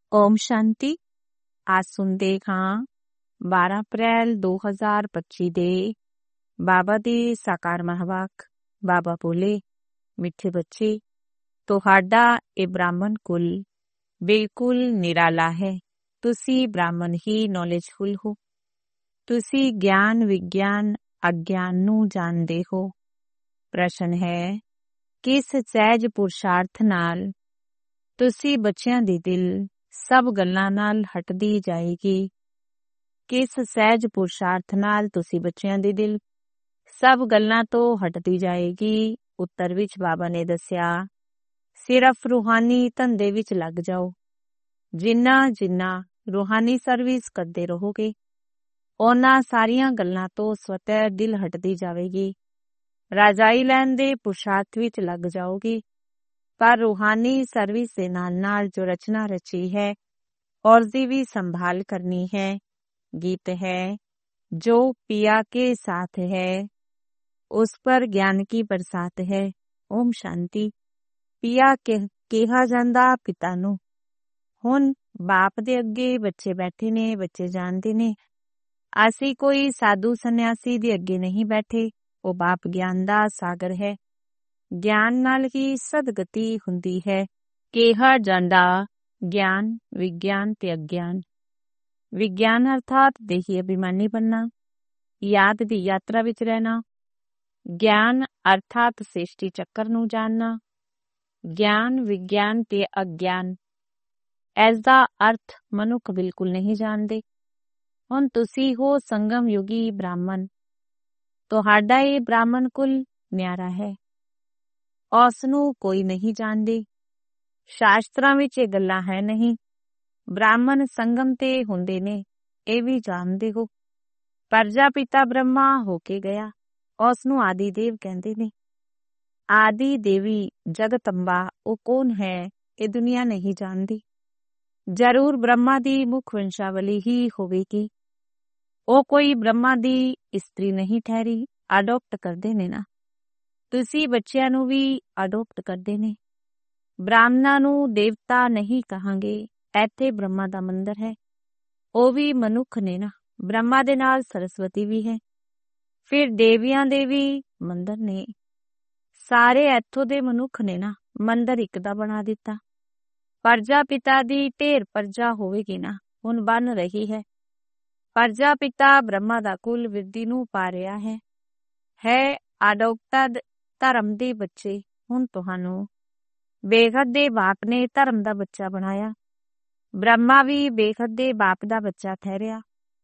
ਓਮ ਸ਼ਾਂਤੀ। ਅੱਜ ਸੁਣਦੇ ਹਾਂ 12 ਅਪ੍ਰੈਲ 2025 ਦੇ ਬਾਬਾ ਦੀ ਸਾਕਾਰ ਮਹਾਵਾਕ। ਬਾਬਾ ਬੋਲੇ, ਮਿੱਠੇ ਬੱਚੇ, ਤੁਹਾਡਾ ਇਹ ਬ੍ਰਾਹਮਣ ਕੁਲ ਬਿਲਕੁਲ ਨਿਰਾਲਾ ਹੈ। ਤੁਸੀਂ ਬ੍ਰਾਹਮਣ ਹੀ ਨੌਲੇਜਫੁਲ ਹੋ। ਤੁਸੀਂ ਗਿਆਨ ਵਿਗਿਆਨ ਅਗਿਆਨ ਨੂੰ ਜਾਣਦੇ ਹੋ। ਪ੍ਰਸ਼ਨ ਹੈ, ਕਿਸ ਸਹਿਜ ਪੁਰਸ਼ਾਰਥ ਨਾਲ ਤੁਸੀਂ ਬੱਚਿਆਂ ਦੀ ਦਿਲ ਸਭ ਗੱਲਾਂ ਨਾਲ ਹਟਦੀ ਜਾਏਗੀ? ਕਿਸ ਸਹਿਜ ਪੁਰਸ਼ਾਰਥ ਨਾਲ ਤੁਸੀਂ ਬੱਚਿਆਂ ਦੀ ਦਿਲ ਸਭ ਗੱਲਾਂ ਤੋਂ ਹਟਦੀ ਜਾਏਗੀ? ਉੱਤਰ ਵਿੱਚ ਬਾਬਾ ਨੇ ਦੱਸਿਆ, ਸਿਰਫ ਰੂਹਾਨੀ ਧੰਦੇ ਵਿੱਚ ਲੱਗ ਜਾਓ। ਜਿੰਨਾ ਰੂਹਾਨੀ ਸਰਵਿਸ ਕਰਦੇ ਰਹੋਗੇ, ਉਹਨਾਂ ਸਾਰੀਆਂ ਗੱਲਾਂ ਤੋਂ ਸਵਤः ਦਿਲ ਹਟਦੀ ਜਾਵੇਗੀ। ਰਾਜਾਈ ਲੈਣ ਦੇ ਪੁਰਸ਼ਾਰਥ ਵਿੱਚ ਲੱਗ ਜਾਓਗੀ, ਪਰ ਰੂਹਾਨੀ ਸਰਵਿਸ ਦੇ ਨਾਲ ਜੋ ਰਚਨਾ ਰਚੀ ਹੈ, ਉਸਦੀ ਵੀ ਸੰਭਾਲ ਕਰਨੀ ਹੈ। ਗੀਤ ਹੈ, ਜੋ ਪਿया के साथ है उस पर ज्ञान की बरसात है। ਓਮ ਸ਼ਾਂਤੀ। ਪਿया ਕਿਹਾ ਜਾਂਦਾ ਪਿਤਾ ਨੂੰ। ਹੁਣ ਬਾਪ ਦੇ ਅੱਗੇ ਬੱਚੇ ਬੈਠੇ ਨੇ, ਬੱਚੇ ਜਾਣਦੇ ਨੇ ਅਸੀਂ ਕੋਈ ਸਾਧੂ ਸੰਨਿਆਸੀ ਦੇ ਅੱਗੇ ਨਹੀਂ ਬੈਠੇ। ਉਹ ਬਾਪ ਗਿਆਨ ਦਾ ਸਾਗਰ ਹੈ। ਗਿਆਨ ਨਾਲ ਹੀ ਸਦਗਤੀ ਹੁੰਦੀ ਹੈ। ਕਿਹਾ ਜਾਂਦਾ ਗਿਆਨ ਵਿਗਿਆਨ ਤੇ ਅਗਿਆਨ। ਵਿਗਿਆਨ ਅਰਥਾਤ ਦੇਹੀ ਅਭਿਮਾਨੀ ਬਣਨਾ, ਯਾਦ ਦੀ ਯਾਤਰਾ ਵਿੱਚ ਰਹਿਣਾ। ਗਿਆਨ ਅਰਥਾਤ ਸ੍ਰਿਸ਼ਟੀ ਚੱਕਰ ਨੂੰ ਜਾਣਨਾ। ਗਿਆਨ ਵਿਗਿਆਨ ਤੇ ਅਗਿਆਨ, ਇਸ ਦਾ ਅਰਥ ਮਨੁੱਖ ਬਿਲਕੁਲ ਨਹੀਂ ਜਾਣਦੇ। ਹੁਣ ਤੁਸੀਂ ਹੋ ਸੰਗਮ ਯੁਗੀ ਬ੍ਰਾਹਮਣ। ਤੁਹਾਡਾ ਇਹ ਬ੍ਰਾਹਮਣ ਕੁਲ ਨਿਆਰਾ ਹੈ। ਉਸ ਨੂੰ ਕੋਈ ਨਹੀਂ ਜਾਣਦੇ। ਸ਼ਾਸਤਰਾਂ ਵਿੱਚ ਇਹ ਗੱਲਾਂ ਹੈ ਨਹੀਂ। ਬ੍ਰਾਹਮਣ ਸੰਗਮ ਤੇ ਹੁੰਦੇ ਨੇ, ਇਹ ਵੀ ਜਾਣਦੇ ਹੋ। ਪ੍ਰਜਾਪਿਤਾ ਬ੍ਰਹਮਾ ਹੋ ਕੇ ਗਿਆ, ਉਸ ਨੂੰ ਆਦਿ ਦੇਵ ਕਹਿੰਦੇ ਨੇ। ਆਦਿ ਦੇਵੀ ਜਗਤੰਬਾ ਉਹ ਕੌਣ ਹੈ, ਇਹ ਦੁਨੀਆ ਨਹੀਂ ਜਾਣਦੀ। ਜ਼ਰੂਰ ਬ੍ਰਹਮਾ ਦੀ ਮੁੱਖ ਵੰਸ਼ਾਵਲੀ ਹੀ ਹੋਵੇਗੀ। ਉਹ ਕੋਈ ਬ੍ਰਹਮਾ ਦੀ ਇਸਤਰੀ ਨਹੀਂ ਠਹਿਰੀ। ਅਡੋਪਟ ਕਰਦੇ ਨੇ ਨਾ। ਤੁਸੀਂ ਬੱਚਿਆਂ ਨੂੰ ਵੀ ਅਡੋਪਟ ਕਰਦੇ ਨੇ। ਬ੍ਰਾਹਮਣਾਂ ਨੂੰ ਦੇਵਤਾ ਨਹੀਂ ਕਹਾਂਗੇ। ਇੱਥੇ ਬ੍ਰਹਮਾ ਦਾ ਮੰਦਰ ਹੈ, ਉਹ ਵੀ ਮਨੁੱਖ ਨੇ ਨਾ। ਬ੍ਰਹਮਾ ਦੇ ਨਾਲ ਸਰਸਵਤੀ ਵੀ ਹੈ, ਫਿਰ ਦੇਵੀਆਂ ਦੇ ਵੀ ਮੰਦਰ ਨੇ। ਸਾਰੇ ਇੱਥੋਂ ਦੇ ਮਨੁੱਖ ਨੇ ਨਾ। ਮੰਦਰ ਇੱਕ ਦਾ ਬਣਾ ਦਿੱਤਾ। ਪ੍ਰਜਾਪਿਤਾ ਦੀ ਢੇਰ ਪ੍ਰਜਾ ਹੋਵੇਗੀ ਨਾ, ਹੁਣ ਬਣ ਰਹੀ ਹੈ। ਪ੍ਰਜਾਪਿਤਾ ਬ੍ਰਹਮਾ ਦਾ ਕੁਲ ਵਿਰਦੀ ਨੂੰ ਪਾ ਰਿਹਾ ਹੈ ਅਡੋਪਟਡ ਧਰਮ ਦੇ ਬੱਚੇ। ਹੁਣ ਤੁਹਾਨੂੰ ਬੇਖਤ ਦੇ ਬਾਪ ਨੇ ਧਰਮ ਦਾ ਬੱਚਾ ਬਣਾਇਆ। ਬ੍ਰਹਮਾ ਵੀ ਬੇਖਤ ਦੇ ਬਾਪ ਦਾ ਬੱਚਾ ਠਹਿਰਿਆ।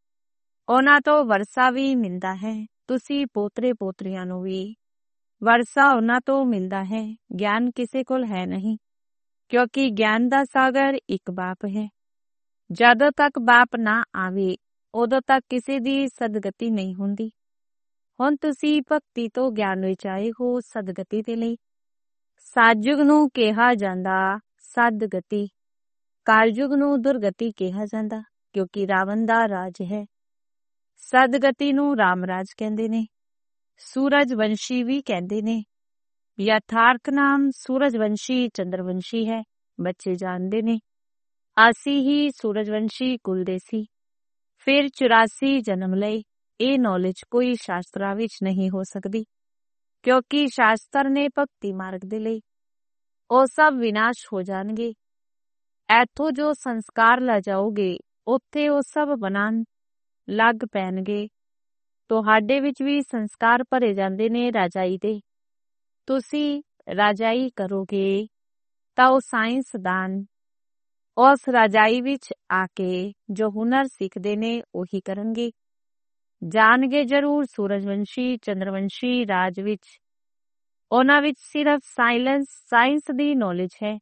ਉਹਨਾਂ ਤੋਂ ਵਰਸਾ ਵੀ ਮਿਲਦਾ ਹੈ। ਤੁਸੀਂ ਪੋਤਰੇ ਪੋਤਰੀਆਂ ਨੂੰ ਵੀ ਵਰਸਾ ਉਹਨਾਂ ਤੋਂ ਮਿਲਦਾ ਹੈ। ਗਿਆਨ ਕਿਸੇ ਕੋਲ ਹੈ ਨਹੀਂ, ਕਿਉਂਕਿ ਗਿਆਨ ਦਾ ਸਾਗਰ ਇੱਕ ਬਾਪ ਹੈ। ਜਦੋਂ ਤੱਕ ਬਾਪ ਨਾ ਆਵੇ, ਉਦੋਂ ਤੱਕ ਕਿਸੇ ਦੀ ਸਦਗਤੀ ਨਹੀਂ ਹੁੰਦੀ। ਹੁਣ ਤੁਸੀਂ ਭਗਤੀ ਤੋਂ ਗਿਆਨ ਵਿੱਚ ਆਏ ਹੋ ਸਦਗਤੀ ਦੇ ਲਈ। ਸਤਿਯੁਗ ਨੂੰ ਕਿਹਾ ਜਾਂਦਾ ਸਦਗਤੀ, ਕਲਯੁਗ ਨੂੰ ਦੁਰਗਤੀ ਕਿਹਾ ਜਾਂਦਾ, ਕਿਉਂਕਿ ਰਾਵਣ ਦਾ ਰਾਜ ਹੈ। ਸਦਗਤੀ ਨੂੰ ਰਾਮ ਰਾਜ ਕਹਿੰਦੇ ਨੇ। ਸੂਰਜਵੰਸ਼ੀ ਵੀ ਕਹਿੰਦੇ ਨੇ। ਯਥਾਰਥ ਨਾਮ ਸੂਰਜਵੰਸ਼ੀ ਚੰਦਰਵੰਸ਼ੀ ਹੈ। ਬੱਚੇ ਜਾਣਦੇ ਨੇ ਅਸੀਂ ਹੀ ਸੂਰਜਵੰਸ਼ੀ ਕੁਲ ਦੇ ਸੀ, ਫਿਰ 84 ਜਨਮ ਲਏ। ਇਹ ਨੌਲੇਜ ਕੋਈ ਸ਼ਾਸਤਰਾਂ ਵਿੱਚ ਨਹੀਂ ਹੋ ਸਕਦੀ, ਕਿਉਂਕਿ ਸ਼ਾਸਤਰ ਨੇ ਭਗਤੀ ਮਾਰਗ ਦੇ ਲਈ। ਉਹ ਸਭ ਵਿਨਾਸ਼ ਹੋ ਜਾਣਗੇ। ਇੱਥੋਂ ਜੋ ਸੰਸਕਾਰ ਲੈ ਜਾਓਗੇ, ਉੱਥੇ ਉਹ ਸਭ ਬਣਨ ਲੱਗ ਪੈਣਗੇ। ਤੁਹਾਡੇ ਵਿੱਚ ਵੀ ਸੰਸਕਾਰ ਭਰੇ ਜਾਂਦੇ ਨੇ ਰਾਜਾਈ ਦੇ। ਤੁਸੀਂ ਰਾਜਾਈ ਕਰੋਗੇ ਤਾਂ ਉਹ ਸਾਇੰਸਦਾਨ ਉਸ ਰਾਜਾਈ ਵਿੱਚ ਆ ਕੇ ਜੋ ਹੁਨਰ ਸਿੱਖਦੇ ਨੇ ਉਹੀ ਕਰਨਗੇ। ਜਾਣਗੇ ਜ਼ਰੂਰ ਸੂਰਜਵੰਸ਼ੀ ਚੰਦਰਵੰਸ਼ੀ ਰਾਜ ਵਿੱਚ ਉਹਨਾਂ ਵਿੱਚ ਸਿਰਫ ਸਾਇੰਸ ਦੀ ਨੌਲੇਜ ਹੈ।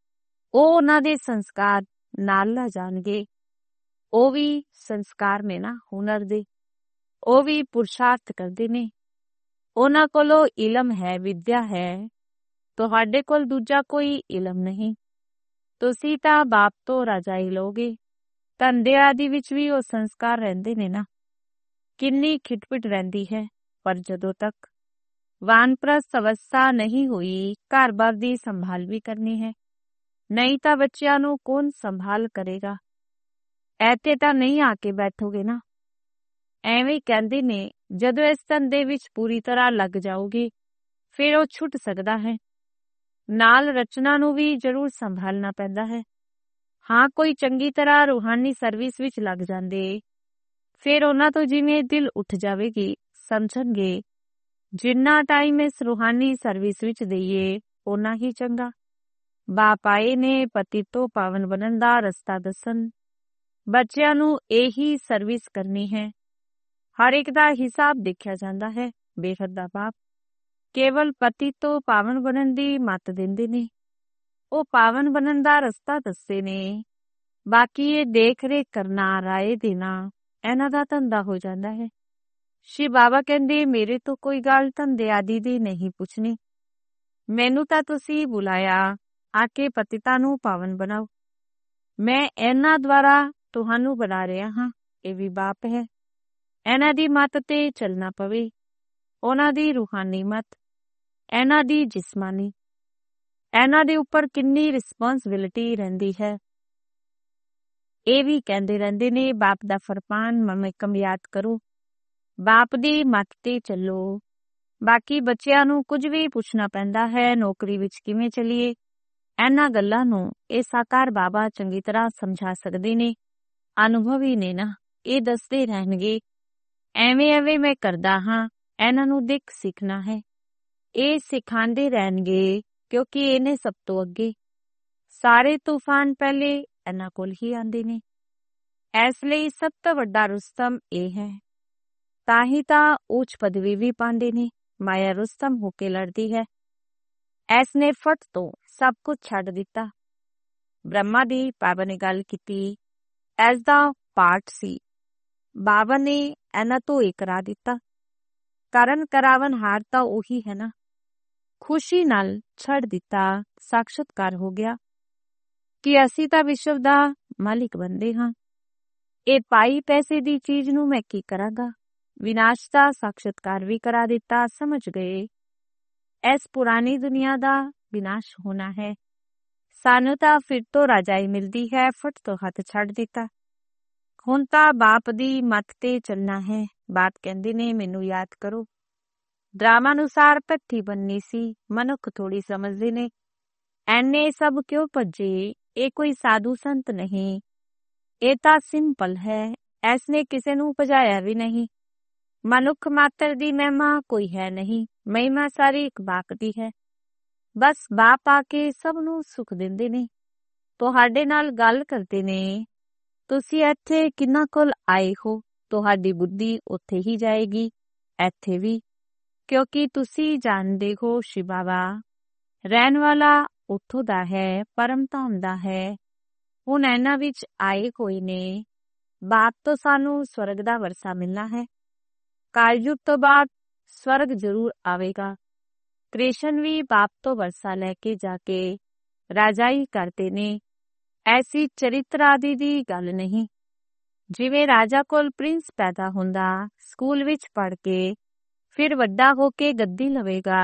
ਉਹ ਉਹਨਾਂ ਦੇ ਸੰਸਕਾਰ ਨਾਲ ਲੈ ਜਾਣਗੇ। ਉਹ ਵੀ ਸੰਸਕਾਰ ਨੇ ਨਾ ਹੁਨਰ ਦੇ। ਉਹ ਵੀ ਪੁਰਸ਼ਾਰਥ ਕਰਦੇ ਨੇ। ਉਹਨਾਂ ਕੋਲੋਂ ਇਲਮ ਹੈ, ਵਿਦਿਆ ਹੈ। ਤੁਹਾਡੇ ਕੋਲ ਦੂਜਾ ਕੋਈ ਇਲਮ ਨਹੀਂ। ਤੁਸੀਂ ਤਾਂ ਬਾਪ ਤੋਂ ਰਾਜਾਈ ਲਓਗੇ। ਧੰਦੇ ਆਦਿ ਵਿੱਚ ਵੀ ਉਹ ਸੰਸਕਾਰ ਰਹਿੰਦੇ ਨੇ ਨਾ। ਕਿੰਨੀ ਖਿਟਪਿਟ ਰਹਿੰਦੀ ਹੈ, ਪਰ ਜਦੋਂ ਤੱਕ ਵਾਨਪ੍ਰਸਥ ਅਵਸਥਾ ਨਹੀਂ ਹੋਈ, ਘਰ-ਬਾਰ ਦੀ ਸੰਭਾਲ ਵੀ ਕਰਨੀ ਹੈ। ਨਹੀਂ ਤਾਂ ਬੱਚਿਆਂ ਨੂੰ ਕੌਣ ਸੰਭਾਲ ਕਰੇਗਾ। ਐਥੇ ਤਾਂ ਨਹੀਂ ਆ ਕੇ ਬੈਠੋਗੇ ਨਾ। ਐਵੇਂ ਕਹਿੰਦੇ ਨੇ, ਜਦੋਂ ਇਸ ਧੰਦੇ ਵਿੱਚ ਪੂਰੀ ਤਰ੍ਹਾਂ ਲੱਗ ਜਾਓਗੇ ਫਿਰ ਉਹ ਛੁੱਟ ਸਕਦਾ ਹੈ। ਨਾਲ ਰਚਨਾ ਨੂੰ ਵੀ ਜ਼ਰੂਰ ਸੰਭਾਲਣਾ ਪੈਂਦਾ ਹੈ। ਹਾਂ, ਕੋਈ ਚੰਗੀ ਤਰ੍ਹਾਂ ਰੂਹਾਨੀ ਸਰਵਿਸ ਵਿੱਚ ਲੱਗ ਜਾਂਦੇ ਫਿਰ ਉਹਨਾਂ ਤੋਂ ਜਿਵੇਂ ਦਿਲ ਉੱਠ ਜਾਵੇਗੀ। ਸਮਝਣਗੇ ਜਿੰਨਾ ਟਾਈਮ ਇਸ ਰੂਹਾਨੀ ਸਰਵਿਸ ਵਿੱਚ ਦੇਈਏ ਓਨਾ ਹੀ ਚੰਗਾ। ਬਾਪ ਆਏ ਨੇ ਪਤੀ ਤੋਂ ਪਾਵਨ ਬਣਨ ਦਾ ਰਸਤਾ ਦੱਸਣ। ਬੱਚਿਆਂ ਨੂੰ ਇਹੀ ਸਰਵਿਸ ਕਰਨੀ ਹੈ। ਹਰ ਇੱਕ ਦਾ ਹਿਸਾਬ ਦੇਖਿਆ ਜਾਂਦਾ ਹੈ। ਬੇਹੱਦ ਦਾ ਬਾਪ ਕੇਵਲ ਪਤੀ ਤੋਂ ਪਾਵਨ ਬਣਨ ਦੀ ਮੱਤ ਦਿੰਦੇ ਨੇ। ਉਹ ਪਾਵਨ ਬਣਨ ਦਾ ਰਸਤਾ ਦੱਸਦੇ ਨੇ। ਬਾਕੀ ਇਹ ਦੇਖ ਰੇਖ ਕਰਨਾ, ਰਾਏ ਦੇਣਾ ਇਹਨਾਂ ਦਾ ਧੰਦਾ ਹੋ ਜਾਂਦਾ ਹੈ। ਸ਼ਿਵ ਬਾਬਾ ਕਹਿੰਦੇ, ਮੇਰੇ ਤੋਂ ਕੋਈ ਗੱਲ ਧੰਦੇ ਆਦਿ ਦੀ ਨਹੀਂ ਪੁੱਛਣੀ। ਮੈਨੂੰ ਤਾਂ ਤੁਸੀਂ ਬੁਲਾਇਆ, ਆ ਕੇ ਪਤਿਤਾਂ ਨੂੰ ਪਾਵਨ ਬਣਾਓ। ਮੈਂ ਇਹਨਾਂ ਦੁਆਰਾ ਤੁਹਾਨੂੰ ਬਣਾ ਰਿਹਾ ਹਾਂ। ਇਹ ਵੀ ਬਾਪ ਹੈ। ਇਹਨਾਂ ਦੀ ਮੱਤ ਤੇ ਚੱਲਣਾ ਪਵੇ। ਉਹਨਾਂ ਦੀ ਰੂਹਾਨੀ ਮੱਤ, ਇਹਨਾਂ ਦੀ ਜਿਸਮਾਨੀ, ਇਹਨਾਂ ਦੇ ਉੱਪਰ ਕਿੰਨੀ ਰਿਸਪੌਂਸਿਬਿਲਿਟੀ ਰਹਿੰਦੀ ਹੈ। ਇਹ ਵੀ ਕਹਿੰਦੇ ਰਹਿੰਦੇ ਨੇ, ਬਾਪ ਦਾ ਫਰਮਾਨ ਮਮੇਕਮ ਯਾਦ ਕਰੋ, ਬਾਪ ਦੀ ਮੱਤ ਤੇ ਚੱਲੋ। ਬਾਕੀ ਬੱਚਿਆਂ ਨੂੰ ਕੁਝ ਵੀ ਪੁੱਛਣਾ ਪੈਂਦਾ ਹੈ, ਨੌਕਰੀ ਵਿੱਚ ਕਿਵੇਂ ਚੱਲੀਏ, ਇਹਨਾਂ ਗੱਲਾਂ ਨੂੰ ਇਹ ਸਾਕਾਰ ਬਾਬਾ ਚੰਗੀ ਤਰ੍ਹਾਂ ਸਮਝਾ ਸਕਦੇ ਨੇ। ਅਨੁਭਵੀ ਨੇ ਨਾ, ਇਹ ਦੱਸਦੇ ਰਹਿਣਗੇ ਐਵੇਂ ਮੈਂ ਕਰਦਾ ਹਾਂ, ਇਹਨਾਂ ਨੂੰ ਦੇਖ ਸਿੱਖਣਾ ਹੈ। ਇਹ ਸਿਖਾਉਂਦੇ ਰਹਿਣਗੇ ਕਿਉਂਕਿ ਇਹਨੇ ਸਭ ਤੋਂ ਅੱਗੇ। ਸਾਰੇ ਤੂਫਾਨ ਪਹਿਲੇ ਇਹਨਾਂ ਕੋਲ ਹੀ ਆਉਂਦੇ ਨੇ। ਇਸ ਲਈ ਸਭ ਤੋਂ ਵੱਡਾ ਰੁਸਤਮ ਇਹ ਹੈ। ਤਾਂ ਹੀ ਤਾਂ ਉੱਚ ਪਦਵੀ ਵੀ ਪਾਉਂਦੇ ਨੇ। ਮਾਇਆ ਰੁਸਤਮ ਹੋ ਕੇ ਲੜਦੀ ਹੈ। ਐਸ ਨੇ ਫਟ ਤੋਂ ਸਭ ਕੁਝ ਛੱਡ ਦਿੱਤਾ। ਬ੍ਰਹਮਾ ਦੀ ਬਾਬਾ ਨੇ ਗੱਲ ਕੀਤੀ, ਐਸ ਦਾ ਪਾਠ ਸੀ। ਬਾਬਾ ਨੇ ਇਹਨਾਂ ਤੋਂ ਇਹ ਕਰਾ ਦਿੱਤਾ। ਕਰਨ ਕਰਾਵਨ ਹਾਰ ਤਾਂ ਉਹੀ ਹੈ ਨਾ। ਖੁਸ਼ੀ ਨਾਲ ਛੱਡ ਦਿੱਤਾ। ਸਾਖਸ਼ਾਤਕਾਰ ਹੋ ਗਿਆ ਕਿ ਅਸੀਂ ਤਾਂ ਵਿਸ਼ਵ ਦਾ ਮਾਲਿਕ ਬਣਦੇ ਹਾਂ। ਇਹ ਪਾਈ ਪੈਸੇ ਦੀ ਚੀਜ਼ ਨੂੰ ਮੈਂ ਕੀ ਕਰਾਂਗਾ। ਵਿਨਾਸ਼ ਦਾ ਸਾਖਸ਼ਾਤਕਾਰ ਵੀ ਕਰਾ ਦਿੱਤਾ। ਸਮਝ ਗਏ ਇਸ ਪੁਰਾਣੀ ਦੁਨੀਆ ਦਾ ਵਿਨਾਸ਼ ਹੋਣਾ ਹੈ। ਸਾਨੂੰ ਤਾਂ ਫਿਰ ਤੋਂ ਰਾਜਾਈ ਮਿਲਦੀ ਹੈ। ਫਟ ਤੋਂ ਹੱਥ ਛੱਡ ਦਿੱਤਾ। ਹੁਣ ਤਾਂ ਬਾਪ ਦੀ ਮੱਤ ਤੇ ਚੱਲਣਾ ਹੈ। ਬਾਪ ਕਹਿੰਦੇ ਨੇ, ਮੈਨੂੰ ਯਾਦ ਕਰੋ। ਡਰਾਮਾ ਅਨੁਸਾਰ ਭੱਠੀ ਬੰਨੀ ਸੀ। ਮਨੁੱਖ ਥੋੜੀ ਸਮਝਦੇ ਨੇ। ਐਨੇ ਸਭ ਕਿਉਂ ਭੱਜੇ। ਇਹ ਕੋਈ ਸਾਧੂ ਸੰਤ ਨਹੀਂ। ਇਹ ਤਾਂ ਸਿੰਪਲ ਹੈ। ਐਸ ਨੇ ਕਿਸੇ ਨੂੰ ਭਜਾਇਆ ਵੀ ਨਹੀਂ। ਮਨੁੱਖ ਮਾਤਰ ਦੀ ਮਹਿਮਾ ਕੋਈ ਹੈ ਨਹੀਂ। ਮਹਿਮਾ ਸਾਰੀ ਇੱਕ ਬਾਪ ਦੀ ਹੈ। ਬਸ ਬਾਪ ਆ ਕੇ ਸਭ ਨੂੰ ਸੁੱਖ ਦਿੰਦੇ ਨੇ। ਤੁਹਾਡੇ ਨਾਲ ਗੱਲ ਕਰਦੇ ਨੇ। ਤੁਸੀਂ ਇੱਥੇ ਕਿੰਨਾ ਕੋਲ ਆਏ ਹੋ, ਤੁਹਾਡੀ ਬੁੱਧੀ ਉੱਥੇ ਹੀ ਜਾਏਗੀ। ਇੱਥੇ ਵੀ ਕਿਉਂਕਿ ਤੁਸੀਂ ਜਾਣਦੇ ਹੋ ਸ਼ਿਵ ਬਾਬਾ ਰਹਿਣ ਵਾਲਾ ਉੱਥੋਂ ਦਾ ਹੈ, ਪਰਮ ਧਾਮ ਦਾ ਹੈ। ਹੁਣ ਇਹਨਾਂ ਵਿੱਚ ਆਏ ਹੋਏ ਨੇ। ਬਾਪ ਤੋਂ ਸਾਨੂੰ ਸਵਰਗ ਦਾ ਵਰਸਾ ਮਿਲਣਾ ਹੈ। ਕਾਲਯੁਗ ਤੋਂ ਬਾਅਦ ਸਵਰਗ ਜ਼ਰੂਰ ਆਵੇਗਾ। ਕ੍ਰਿਸ਼ਨ ਵੀ ਬਾਪ ਤੋਂ ਵਰਸਾ ਲੈ ਕੇ ਜਾ ਕੇ ਰਾਜਾਈ ਕਰਦੇ ਨੇ। ਐਸੀ ਚਰਿੱਤਰ ਆਦਿ ਦੀ ਗੱਲ ਨਹੀਂ। ਜਿਵੇਂ ਰਾਜਾ ਕੋਲ ਪ੍ਰਿੰਸ ਪੈਦਾ ਹੁੰਦਾ, ਸਕੂਲ ਵਿੱਚ ਪੜ੍ਹ ਕੇ ਫਿਰ ਵੱਡਾ ਹੋ ਕੇ ਗੱਦੀ ਲਵੇਗਾ।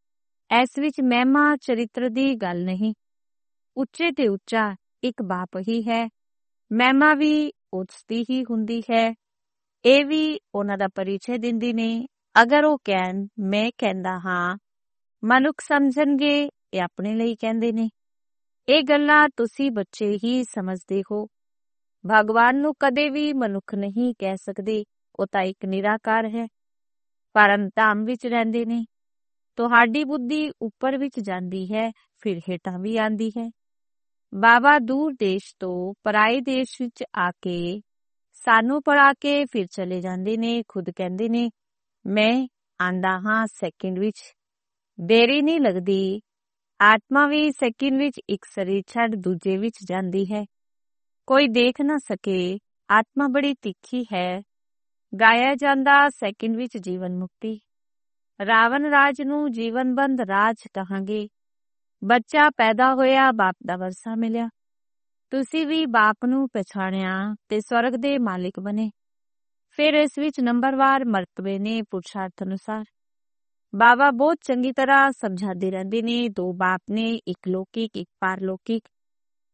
ਇਸ ਵਿੱਚ ਮਹਿਮਾ ਚਰਿੱਤਰ ਦੀ ਗੱਲ ਨਹੀਂ। ਉੱਚੇ ਤੇ ਉੱਚਾ ਇੱਕ ਬਾਪ ਹੀ ਹੈ। ਮਹਿਮਾ ਵੀ ਉਸ ਦੀ ਹੀ ਹੁੰਦੀ ਹੈ। ਇਹ ਵੀ ਉਹਨਾਂ ਦਾ ਪਰਿਚੈ ਦਿੰਦੀ ਨੇ। ਅਗਰ ਉਹ ਕਹਿਣ ਮੈਂ ਕਹਿੰਦਾ ਹਾਂ, ਮਨੁੱਖ ਸਮਝਣਗੇ ਇਹ ਆਪਣੇ ਲਈ ਕਹਿੰਦੇ ਨੇ। ਇਹ ਗੱਲਾਂ ਤੁਸੀਂ ਬੱਚੇ ਹੀ ਸਮਝਦੇ ਹੋ। ਭਗਵਾਨ ਨੂੰ ਕਦੇ ਵੀ ਮਨੁੱਖ ਨਹੀਂ ਕਹਿ ਸਕਦੇ। ਉਹ ਤਾਂ ਇੱਕ ਨਿਰਾਕਾਰ ਹੈ। ਪਰਮ ਧਾਮ ਵਿੱਚ ਰਹਿੰਦੇ ਨੇ। ਤੁਹਾਡੀ ਬੁੱਧੀ ਉੱਪਰ ਵਿੱਚ ਜਾਂਦੀ ਹੈ, ਫਿਰ ਹੇਠਾਂ ਵੀ ਆਂਦੀ ਹੈ। ਬਾਬਾ ਦੂਰ ਦੇਸ਼ ਤੋਂ ਪਰਾਏ ਦੇਸ਼ ਵਿੱਚ ਆ ਕੇ ਸਾਨੂੰ ਪੜ੍ਹਾ ਕੇ ਫਿਰ ਚਲੇ ਜਾਂਦੇ ਨੇ। ਖੁਦ ਕਹਿੰਦੇ ਨੇ, ਮੈਂ ਆਂਦਾ ਹਾਂ ਸੈਕਿੰਡ ਵਿੱਚ। ਦੇਰੀ ਨਹੀਂ ਲੱਗਦੀ। ਆਤਮਾ ਵੀ ਸੈਕਿੰਡ ਵਿੱਚ ਇੱਕ ਸਰੀਰ ਛੱਡ ਦੂਜੇ ਵਿੱਚ ਜਾਂਦੀ ਹੈ। ਕੋਈ ਦੇਖ ਨਾ ਸਕੇ। ਆਤਮਾ ਬੜੀ ਤਿੱਖੀ ਹੈ। ਗਾਇਆ ਜਾਂਦਾ ਸੈਕਿੰਡ ਵਿੱਚ ਜੀਵਨ ਮੁਕਤੀ। ਰਾਵਣ ਰਾਜ ਨੂੰ ਜੀਵਨ ਬੰਦ ਰਾਜ ਕਹਾਂਗੇ। ਬੱਚਾ ਪੈਦਾ ਹੋਇਆ, ਬਾਪ ਦਾ ਵਰਸਾ ਮਿਲਿਆ। ਤੁਸੀਂ ਵੀ ਬਾਪ ਨੂੰ ਪਛਾਣਿਆ ਤੇ ਸਵਰਗ ਦੇ ਮਾਲਿਕ ਬਣੇ। ਫਿਰ ਇਸ ਵਿੱਚ ਨੰਬਰਵਾਰ ਮਰਤਬੇ ਨੇ ਪੁਰਸ਼ਾਰਥ ਅਨੁਸਾਰ। ਬਾਬਾ ਬਹੁਤ ਚੰਗੀ ਤਰ੍ਹਾਂ ਸਮਝਾਉਂਦੇ ਰਹਿੰਦੇ ਨੇ। ਦੋ ਬਾਪ ਨੇ, ਇੱਕ ਲੌਕਿਕ, ਇੱਕ ਪਾਰਲੌਕਿਕ।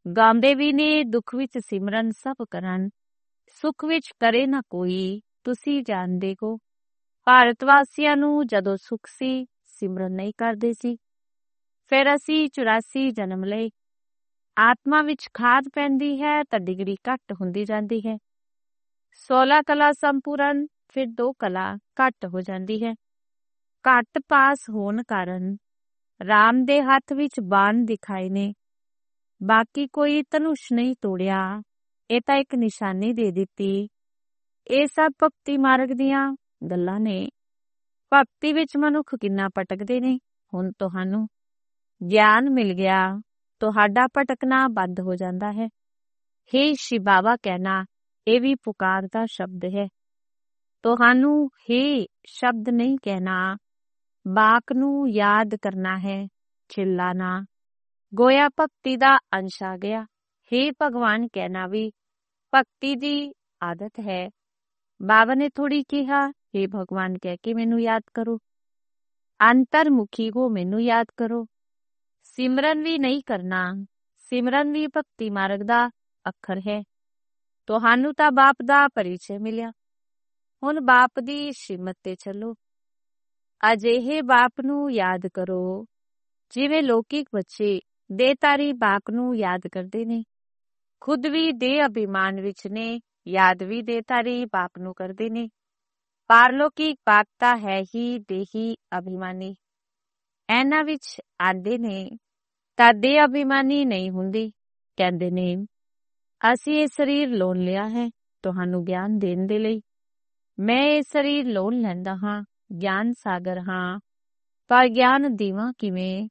ਗਾਉਂਦੇ ਵੀ ਨੇ, ਦੁੱਖ ਵਿੱਚ ਸਿਮਰਨ ਸਭ ਕਰਨ, ਸੁੱਖ ਵਿੱਚ ਕਰੇ ਨਾ ਕੋਈ, ਤੁਸੀਂ ਜਾਣਦੇ ਹੋ। ਭਾਰਤ ਵਾਸੀਆਂ ਨੂੰ ਜਦੋਂ ਸੁੱਖ ਸੀ, ਸਿਮਰਨ ਨਹੀਂ ਕਰਦੇ ਸੀ। ਫਿਰ ਅਸੀਂ 84 ਜਨਮ ਲਏ। ਆਤਮਾ ਵਿੱਚ ਖਾਦ ਪੈਂਦੀ ਹੈ ਤਾਂ ਡਿਗਰੀ ਘੱਟ ਹੁੰਦੀ ਜਾਂਦੀ ਹੈ। 16 ਕਲਾ ਸੰਪੂਰਨ, ਫਿਰ 2 ਕਲਾ ਘੱਟ ਹੋ ਜਾਂਦੀ ਹੈ। ਘੱਟ ਪਾਸ ਹੋਣ ਕਾਰਨ ਰਾਮ ਦੇ ਹੱਥ ਵਿੱਚ ਬਾਣ ਦਿਖਾਏ ਨੇ, ਬਾਕੀ ਕੋਈ ਧਨੁਸ਼ ਨਹੀਂ ਤੋੜਿਆ। ਇਹ ਤਾਂ ਇੱਕ ਨਿਸ਼ਾਨੀ ਦੇ ਦਿੱਤੀ। ਇਹ ਸਭ ਭਗਤੀ ਮਾਰਗ ਦੀਆਂ ਗੱਲਾਂ ਨੇ। ਭਗਤੀ ਵਿੱਚ ਮਨੁੱਖ ਕਿੰਨਾ ਭਟਕਦੇ ਨੇ। ਹੁਣ ਤੁਹਾਨੂੰ ਗਿਆਨ ਮਿਲ ਗਿਆ, ਤੁਹਾਡਾ ਭਟਕਣਾ ਬੰਦ ਹੋ ਜਾਂਦਾ ਹੈ। ਹੇ ਸ਼ਿਵ ਬਾਬਾ ਕਹਿਣਾ, ਇਹ ਵੀ ਪੁਕਾਰ ਦਾ ਸ਼ਬਦ ਹੈ। ਤੁਹਾਨੂੰ ਹੇ ਸ਼ਬਦ ਨਹੀਂ ਕਹਿਣਾ, ਬਾਕ ਨੂੰ ਯਾਦ ਕਰਨਾ ਹੈ, ਚਿੱਲਾਣਾ। ਗੋਇਆ ਭਗਤੀ ਦਾ ਅੰਸ਼ ਆ ਗਿਆ। ਹੇ ਭਗਵਾਨ ਕਹਿਣਾ ਵੀ ਭਗਤੀ ਦੀ ਆਦਤ ਹੈ। ਬਾਬਾ ਨੇ ਥੋੜੀ ਕਿਹਾ, ਹੇ ਭਗਵਾਨ ਕਹਿ ਕੇ ਮੈਨੂੰ ਯਾਦ ਕਰੋ। ਅੰਤਰਮੁਖੀ ਹੋ, ਮੈਨੂੰ ਯਾਦ ਕਰੋ। ਸਿਮਰਨ ਵੀ ਨਹੀਂ ਕਰਨਾ। ਸਿਮਰਨ ਵੀ ਭਗਤੀ ਮਾਰਗ ਦਾ ਅੱਖਰ ਹੈ। ਤੁਹਾਨੂੰ ਤਾਂ ਬਾਪ ਦਾ ਪਰਿਚੈ ਮਿਲਿਆ। ਹੁਣ ਬਾਪ ਦੀ ਸ਼੍ਰੀਮਤ ਤੇ ਚੱਲੋ। ਅਜਿਹੇ ਬਾਪ ਨੂੰ ਯਾਦ ਕਰੋ ਜਿਵੇਂ ਲੌਕਿਕ ਬੱਚੇ ਦੇਹਧਾਰੀ ਬਾਪ ਨੂੰ ਯਾਦ ਕਰਦੇ ਨੇ। ਖੁਦ ਵੀ ਦੇਹ ਅਭਿਮਾਨ ਵਿੱਚ ਨੇ, ਯਾਦ ਵੀ ਦੇਹਧਾਰੀ ਬਾਪ ਨੂੰ ਕਰਦੇ ਨੇ। ਪਾਰਲੌਕਿਕ ਬਾਪ ਤਾਂ ਹੈ ਹੀ ਦੇਹੀ ਅਭਿਮਾਨੀ। ਇਹਨਾਂ ਵਿੱਚ ਆਂਦੇ ਨੇ ਤਾਂ ਦੇਹ ਅਭਿਮਾਨੀ ਨਹੀਂ ਹੁੰਦੀ। ਕਹਿੰਦੇ ਨੇ ਅਸੀਂ ਇਹ ਸਰੀਰ ਲੋਨ ਲਿਆ ਹੈ ਤੁਹਾਨੂੰ ਗਿਆਨ ਦੇਣ ਦੇ ਲਈ। ਮੈਂ ਇਹ ਸਰੀਰ ਲੋਨ ਲੈਂਦਾ ਹਾਂ, ਗਿਆਨ ਸਾਗਰ ਹਾਂ, ਪਰ ਗਿਆਨ ਦੇਵਾਂ ਕਿਵੇਂ?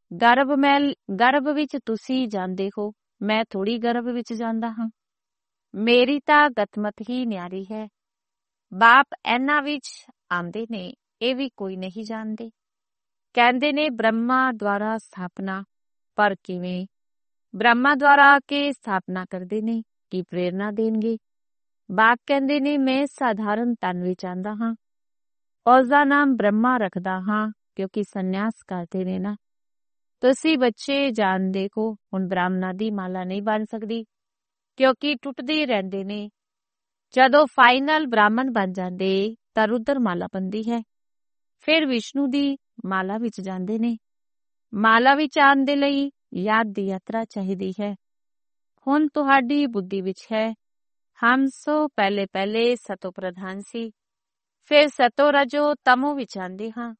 ਗਰਭ ਵਿੱਚ ਤੁਸੀਂ ਜਾਂਦੇ ਹੋ, ਮੈਂ ਥੋੜੀ ਗਰਭ ਵਿੱਚ ਜਾਂਦਾ ਹਾਂ। ਮੇਰੀ ਤਾਂ ਗਤਮਤ ਹੀ ਨਿਆਰੀ ਹੈ। ਬਾਪ ਇਹਨਾਂ ਵਿੱਚ ਆਉਂਦੇ ਨੇ, ਇਹ ਵੀ ਕੋਈ ਨਹੀਂ ਜਾਣਦੇ। ਕਹਿੰਦੇ ਨੇ ਬ੍ਰਹਮਾ ਦੁਆਰਾ ਸਥਾਪਨਾ, ਪਰ ਕਿਵੇਂ? ਬ੍ਰਹਮਾ ਦੁਆਰਾ ਆ ਕੇ ਸਥਾਪਨਾ ਕਰਦੇ ਨੇ, ਕੀ ਪ੍ਰੇਰਨਾ ਦੇਣਗੇ? ਬਾਪ ਕਹਿੰਦੇ ਨੇ ਮੈਂ ਸਾਧਾਰਨ ਤਨ ਵਿੱਚ ਆਂਦਾ ਹਾਂ, ਉਸਦਾ ਨਾਮ ਬ੍ਰਹਮਾ ਰੱਖਦਾ ਹਾਂ, ਕਿਉਂਕਿ ਸੰਨਿਆਸ ਕਰਦੇ ਨੇ ਨਾ। ਤੁਸੀਂ ਬੱਚੇ ਜਾਣਦੇ ਹੋ ਹੁਣ ਬ੍ਰਾਹਮਣਾਂ ਦੀ ਮਾਲਾ ਨਹੀਂ ਬਣ ਸਕਦੀ, ਕਿਉਂਕਿ ਟੁੱਟਦੇ ਰਹਿੰਦੇ ਨੇ। ਜਦੋਂ ਫਾਈਨਲ ਬ੍ਰਾਹਮਣ ਬਣ ਜਾਂਦੇ ਤਾਂ ਰੁਦਰ ਮਾਲਾ ਬਣਦੀ ਹੈ। ਫਿਰ ਵਿਸ਼ਨੂੰ ਦੀ ਮਾਲਾ ਵਿੱਚ ਜਾਂਦੇ ਨੇ। ਮਾਲਾ ਵਿੱਚ ਆਉਣ ਦੇ ਲਈ ਯਾਦ ਦੀ ਯਾਤਰਾ ਚਾਹੀਦੀ ਹੈ। ਹੁਣ ਤੁਹਾਡੀ ਬੁੱਧੀ ਵਿੱਚ ਹੈ। ਹਮ ਸੋ ਪਹਿਲੇ ਸਤੋ ਪ੍ਰਧਾਨ ਸੀ, ਫਿਰ ਸਤੋ ਰਜੋ ਤਮੋ ਵਿੱਚ ਆਂਦੇ ਹਾਂ।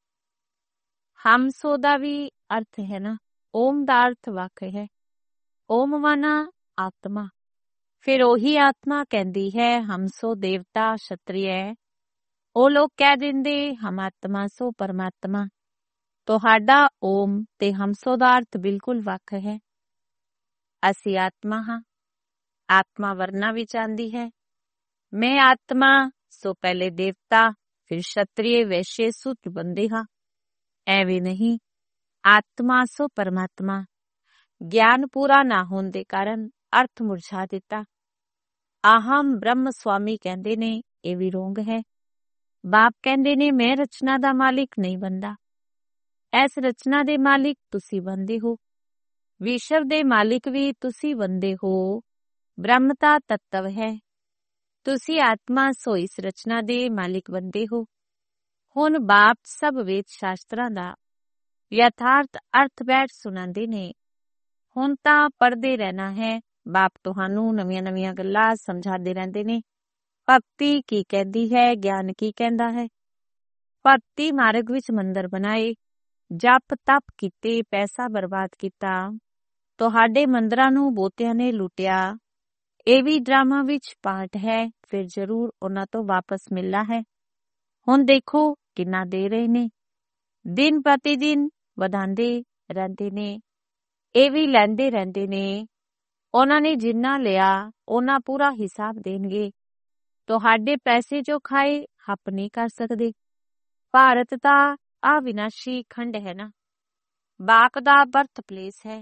ਹਮ ਸੋ ਦਾ ਵੀ ਅਰਥ ਹੈ ਨਾ, ਓਮ ਦਾ ਅਰਥ ਵੱਖ ਹੈ। ਓਮ ਮਾਨਾ ਆਤਮਾ। ਫਿਰ ਉਹੀ ਆਤਮਾ ਕਹਿੰਦੀ ਹੈ ਹਮ ਸੋ ਦੇਵਤਾ ਸ਼ਤਰੀਏ। ਉਹ ਲੋਕ ਕਹਿ ਦਿੰਦੇ ਹਮ ਆਤਮਾ ਸੋ ਪਰਮਾਤਮਾ। ਤੁਹਾਡਾ ਓਮ ਤੇ ਹਮਸੋ ਦਾ ਅਰਥ ਬਿਲਕੁਲ ਵੱਖ ਹੈ। ਅਸੀਂ ਆਤਮਾ ਹਾਂ। ਆਤਮਾ ਵਰਨਾ ਵਿੱਚ ਆਂਦੀ ਹੈ। ਮੈਂ ਆਤਮਾ ਸੋ ਪਹਿਲੇ ਦੇਵਤਾ, ਫਿਰ ਸ਼ਤਰੀਏ ਵੈਸ਼ਯ ਸੂਤ ਬੰਦੇ ਹਾਂ। ਐਵੇਂ ਨਹੀਂ, ਆਤਮਾ ਸੋ ਪਰਮਾਤਮਾ। ਗਿਆਨ ਪੂਰਾ ਨਾ ਹੋਣ ਦੇ ਕਾਰਨ ਅਰਥ ਮੁਰਝਾ ਦਿੱਤਾ। ਆਹਮ ਬ੍ਰਹਮ ਸਵਾਮੀ ਕਹਿੰਦੇ ਨੇ, ਇਹ ਵੀ ਰੋਂਗ ਹੈ। ਬਾਪ ਕਹਿੰਦੇ ਨੇ ਮੈਂ ਰਚਨਾ ਦਾ ਮਾਲਿਕ ਨਹੀਂ ਬਣਦਾ। ਇਸ ਰਚਨਾ ਦੇ ਮਾਲਿਕ ਤੁਸੀਂ ਬਣਦੇ ਹੋ। ਵਿਸ਼ਵ ਦੇ ਮਾਲਿਕ ਵੀ ਤੁਸੀਂ ਬਣਦੇ ਹੋ। ਬ੍ਰਹਮਤਾ ਤੱਤਵ ਹੈ। ਤੁਸੀਂ ਆਤਮਾ ਸੋ ਇਸ ਰਚਨਾ ਦੇ ਮਾਲਿਕ ਬਣਦੇ ਹੋ। ਹੁਣ ਬਾਪ ਸਭ ਵੇਦ ਸ਼ਾਸਤਰਾਂ ਦਾ ਯਥਾਰਥ ਅਰਥ ਬੈਠ ਸੁਣਾਉਂਦੇ ਨੇ। ਹੁਣ ਤਾਂ ਪੜ੍ਹਦੇ ਰਹਿਣਾ ਹੈ। ਬਾਪ ਤੁਹਾਨੂੰ ਨਵੀਆਂ ਗੱਲਾਂ ਸਮਝਾਉਂਦੇ ਰਹਿੰਦੇ ਨੇ। ਭਗਤੀ ਕੀ ਕਹਿੰਦੀ ਹੈ, ਗਿਆਨ ਕੀ ਕਹਿੰਦਾ ਹੈ। ਭਗਤੀ ਮਾਰਗ ਵਿੱਚ ਮੰਦਰ ਬਣਾਏ, ਜਪ ਤਪ ਕੀਤੇ, ਪੈਸਾ ਬਰਬਾਦ ਕੀਤਾ। ਤੁਹਾਡੇ ਮੰਦਰਾਂ ਨੂੰ ਬਹੁਤਿਆਂ ਨੇ ਲੁੱਟਿਆ। ਇਹ ਵੀ ਡਰਾਮਾ ਵਿੱਚ ਪਾਰਟ ਹੈ। ਫਿਰ ਜ਼ਰੂਰ ਉਹਨਾਂ ਤੋਂ ਵਾਪਸ ਮਿਲਣਾ ਹੈ। ਹੁਣ ਦੇਖੋ ਕਿੰਨਾ ਦੇ ਰਹੇ ਨੇ। ਦਿਨ ਪ੍ਰਤੀ ਦਿਨ ਵਧਾਉਂਦੇ ਰਹਿੰਦੇ ਨੇ। ਇਹ ਵੀ ਲੈਂਦੇ ਰਹਿੰਦੇ ਨੇ। ਉਹਨਾਂ ਨੇ ਜਿੰਨਾ ਲਿਆ ਉਹਨਾਂ ਪੂਰਾ ਹਿਸਾਬ ਦੇਣਗੇ। ਤੁਹਾਡੇ ਪੈਸੇ ਜੋ ਖਾਏ ਹੱਪ ਨਹੀਂ ਕਰ ਸਕਦੇ। ਭਾਰਤ ਤਾਂ ਅਵਿਨਾਸ਼ੀ ਖੰਡ ਹੈ ਨਾ, ਬਾਪ ਦਾ ਬਰਥ ਪਲੇਸ ਹੈ।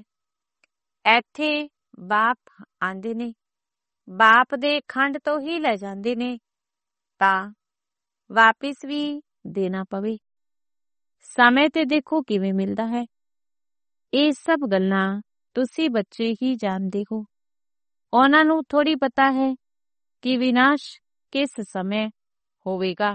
ਇੱਥੇ ਬਾਪ ਆਂਦੇ ਨੇ, ਬਾਪ ਦੇ ਖੰਡ ਤੋਂ ਹੀ ਲੈ ਜਾਂਦੇ ਨੇ, ਤਾਂ ਵਾਪਿਸ ਵੀ ਦੇਣਾ ਪਵੇ। ਸਮੇਂ ਤੇ ਦੇਖੋ ਕਿਵੇਂ ਮਿਲਦਾ ਹੈ। ਇਹ ਸਭ ਗੱਲਾਂ ਤੁਸੀਂ ਬੱਚੇ ਹੀ ਜਾਣਦੇ ਹੋ। ਉਹਨਾਂ ਨੂੰ ਥੋੜੀ ਪਤਾ ਹੈ ਕਿ ਵਿਨਾਸ਼ ਕਿਸ ਸਮੇਂ ਹੋਵੇਗਾ।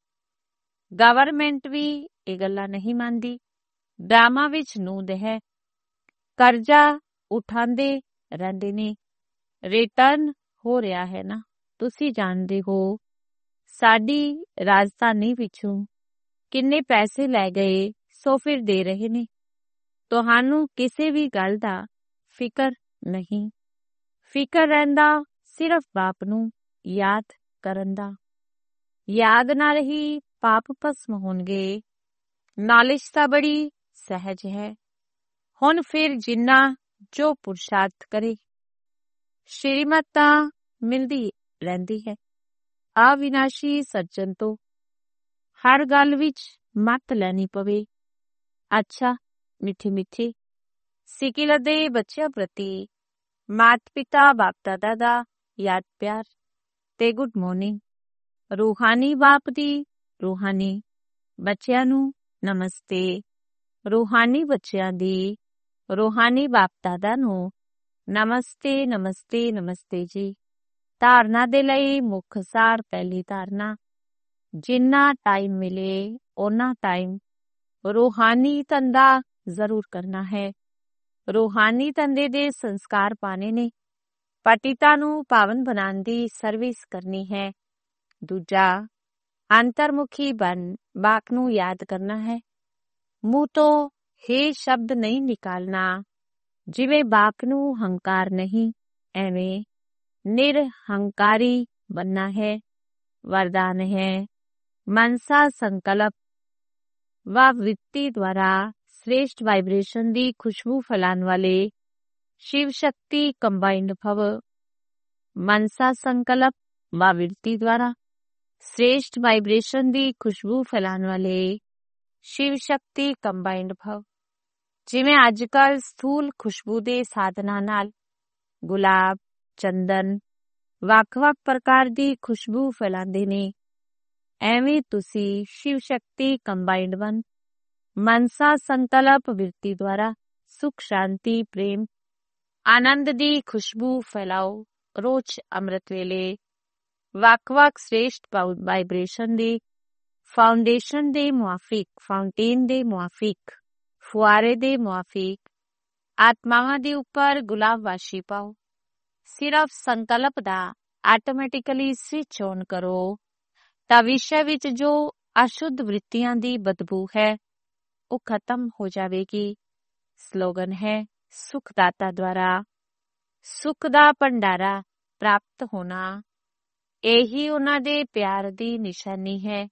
ਗਵਰਨਮੈਂਟ ਵੀ ਇਹ ਗੱਲਾਂ ਨਹੀਂ ਮੰਨਦੀ। ਡਰਾਮਾ ਵਿੱਚ ਨੂੰਦ ਹੈ। ਕਰਜ਼ਾ ਉਠਾਉਂਦੇ ਰਹਿੰਦੇ ਨੇ। ਰਿਟਰਨ ਹੋ ਰਿਹਾ ਹੈ ਨਾ। ਤੁਸੀਂ ਜਾਣਦੇ ਹੋ ਸਾਡੀ ਰਾਜਧਾਨੀ ਵਿੱਚੋਂ ਕਿੰਨੇ ਪੈਸੇ ਲੈ ਗਏ ਸੋ ਫਿਰ ਦੇ ਰਹੇ ਨੇ। ਤੁਹਾਨੂੰ ਕਿਸੇ ਵੀ ਗੱਲ ਦਾ ਫਿਕਰ ਨਹੀਂ। ਫਿਕਰ ਰਹਿੰਦਾ ਸਿਰਫ ਬਾਪ ਨੂੰ ਯਾਦ ਕਰਨ ਦਾ। ਯਾਦ ਨਾਲ ਹੀ ਪਾਪ ਭਸਮ ਹੋਣਗੇ। ਨੌਲੇਜ ਤਾਂ ਬੜੀ ਸਹਿਜ ਹੈ। ਹੁਣ ਫਿਰ ਜਿੰਨਾ ਜੋ ਪੁਰਸ਼ਾਰਥ ਕਰੇ। ਸ਼੍ਰੀਮਤ ਤਾਂ ਮਿਲਦੀ ਰਹਿੰਦੀ ਹੈ ਅਵਿਨਾਸ਼ੀ ਸੱਜਣ ਤੋਂ। ਹਰ ਗੱਲ ਵਿੱਚ ਮੱਤ ਲੈਣੀ ਪਵੇ। ਅੱਛਾ ਮਿੱਠੀ ਮਿੱਠੀ ਸਿੱਕਿਲ ਦੇ ਬੱਚਿਆਂ ਪ੍ਰਤੀ ਮਾਤ ਪਿਤਾ ਬਾਪ ਦਾਦਾ ਦਾ ਯਾਦ ਪਿਆਰ ਤੇ ਗੁੱਡ ਮਾਰਨਿੰਗ। ਰੂਹਾਨੀ ਬਾਪ ਦੀ ਰੂਹਾਨੀ ਬੱਚਿਆਂ ਨੂੰ ਨਮਸਤੇ। ਰੂਹਾਨੀ ਬੱਚਿਆਂ ਦੀ ਰੂਹਾਨੀ ਬਾਪ ਦਾਦਾ ਨੂੰ ਨਮਸਤੇ ਨਮਸਤੇ ਨਮਸਤੇ ਜੀ। ਧਾਰਨਾ ਦੇ ਲਈ ਮੁੱਖ ਸਾਰ। ਪਹਿਲੀ ਧਾਰਨਾ, ਜਿੰਨਾ ਟਾਈਮ ਮਿਲੇ ਓਨਾ ਟਾਈਮ ਰੂਹਾਨੀ ਧੰਦਾ ਜ਼ਰੂਰ ਕਰਨਾ ਹੈ। ਰੂਹਾਨੀ ਧੰਦੇ ਦੇ ਸੰਸਕਾਰ ਪਾਣੇ ਨੇ। ਪਤਿਤਾਂ ਨੂੰ ਪਾਵਨ ਬਣਾਉਣ ਦੀ ਸਰਵਿਸ ਕਰਨੀ ਹੈ। ਦੂਜਾ, ਅੰਤਰਮੁਖੀ ਬਣ ਬਾਪ ਨੂੰ ਯਾਦ ਕਰਨਾ ਹੈ। ਮੂੰਹ ਤੋਂ ਹੇ ਸ਼ਬਦ ਨਹੀਂ ਨਿਕਾਲਣਾ। ਜਿਵੇਂ ਬਾਪ ਨੂੰ ਹੰਕਾਰ ਨਹੀਂ, ਐਵੇਂ ਨਿਰਹੰਕਾਰੀ ਬਣਨਾ ਹੈ। ਵਰਦਾਨ ਹੈ ਮਨਸਾ ਸੰਕਲਪ व वृत्ति द्वारा श्रेष्ठ वाइब्रेशन ਦੀ ਖੁਸ਼ਬੂ ਫੈਲਾਉਣ ਵਾਲੇ शिव शक्ति कंबाइंड भव। मनसा संकल्प व वृत्ति द्वारा श्रेष्ठ वाइब्रेशन ਦੀ ਖੁਸ਼ਬੂ ਫੈਲਾਉਣ ਵਾਲੇ शिव शक्ति कंबाइंड भव। ਜਿਵੇਂ ਅੱਜ ਕੱਲ ਸਥੂਲ ਖੁਸ਼ਬੂ ਦੇ ਸਾਧਨਾਂ ਨਾਲ ਗੁਲਾਬ, ਚੰਦਨ, ਵੱਖ-ਵੱਖ ਪ੍ਰਕਾਰ ਦੀ ਖੁਸ਼ਬੂ ਫੈਲਾਉਂਦੇ ਨੇ, ਐਵੇਂ ਤੁਸੀਂ शिव शक्ति कंबाइंड बन मनसा संकल्प वृत्ति द्वारा सुख शांति प्रेम आनंद ਦੀ ਖੁਸ਼ਬੂ ਫੈਲਾਓ। ਰੋਜ਼ ਅੰਮ੍ਰਿਤ ਵੇਲੇ ਵੱਖ-ਵੱਖ ਸ੍ਰੇਸ਼ਟ ਵਾਈਬ੍ਰੇਸ਼ਨ ਦੀ ਫਾਊਂਡੇਸ਼ਨ ਦੇ ਮੁਆਫਿਕ, ਫਾਊਂਟੇਨ ਦੇ ਮੁਆਫਿਕ, ਫੁਆਰੇ ਦੇ ਮੁਆਫਿਕ ਆਤਮਾਵਾਂ ਦੇ ਉੱਪਰ ਗੁਲਾਬ ਵਾਸ਼ੀ ਪਾਓ। ਸਿਰਫ ਸੰਕਲਪ ਦਾ ਆਟੋਮੈਟਿਕਲੀ ਸਵਿਚ ਔਨ ਕਰੋ ਤਾਂ ਵਿਸ਼ੇ ਵਿੱਚ ਜੋ ਅਸ਼ੁੱਧ ਵ੍ਰਿਤੀਆਂ ਦੀ ਬਦਬੂ ਹੈ ਉਹ ਖਤਮ ਹੋ ਜਾਵੇਗੀ। ਸਲੋਗਨ ਹੈ ਸੁਖਦਾਤਾ ਦੁਆਰਾ ਸੁਖ ਦਾ ਭੰਡਾਰਾ ਪ੍ਰਾਪਤ ਹੋਣਾ। ਇਹੀ ਉਹਨਾਂ ਦੇ ਪਿਆਰ ਦੀ ਨਿਸ਼ਾਨੀ ਹੈ।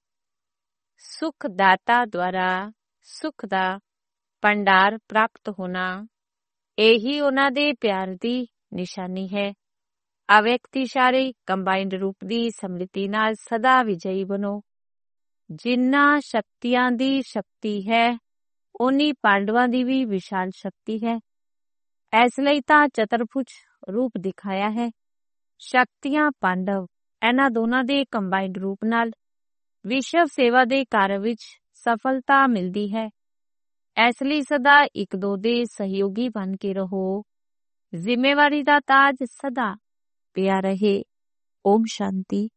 ਸੁਖਦਾਤਾ ਦੁਆਰਾ ਸੁਖ ਦਾ ਭੰਡਾਰ ਪ੍ਰਾਪਤ ਹੋਣਾ, ਇਹੀ ਉਹਨਾਂ ਦੇ ਪਿਆਰ ਦੀ ਨਿਸ਼ਾਨੀ ਹੈ। ਅਵਿਅਕਤੀਸ਼ਾਰੀ ਕੰਬਾਈਨਡ ਰੂਪ ਦੀ ਸਮ੍ਰਿਤੀ ਨਾਲ ਸਦਾ ਵਿਜয়ੀ ਬਣੋ। ਜਿੰਨਾ ਸ਼ਕਤੀਆਂ ਦੀ ਸ਼ਕਤੀ ਹੈ ਓਨੀ ਪਾਂਡਵਾਂ ਦੀ ਵੀ ਵਿਸ਼ਾਲ ਸ਼ਕਤੀ ਹੈ। ਇਸ ਲਈ ਤਾਂ ਚਤੁਰਭੁਜ ਰੂਪ ਦਿਖਾਇਆ ਹੈ। ਸ਼ਕਤੀਆਂ ਪਾਂਡਵ ਇਹਨਾਂ ਦੋਨਾਂ ਦੇ ਕੰਬਾਈਨਡ ਰੂਪ ਨਾਲ ਵਿਸ਼ਵ ਸੇਵਾ ਦੇ ਕਾਰਜ ਵਿੱਚ ਸਫਲਤਾ ਮਿਲਦੀ ਹੈ। ਇਸ ਲਈ ਸਦਾ ਇੱਕ ਦੋ ਦੇ ਸਹਿਯੋਗੀ ਬਣ ਕੇ ਰਹੋ। ਜ਼ਿੰਮੇਵਾਰੀ ਦਾ ਤਾਜ ਸਦਾ ਪਿਆ ਰਹੇ। ਓਮ ਸ਼ਾਂਤੀ।